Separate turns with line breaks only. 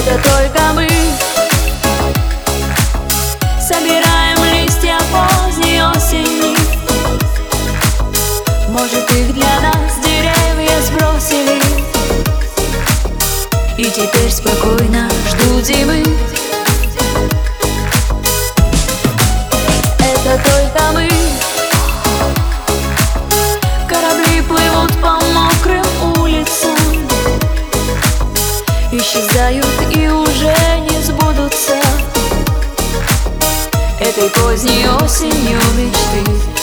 Это только мы собираем листья поздней осени. Может, их для нас деревья сбросили, и теперь спокойно ждут зимы. Это только мы. Корабли плывут по мокрым улицам, исчезают и уже не сбудутся этой поздней осенью мечты.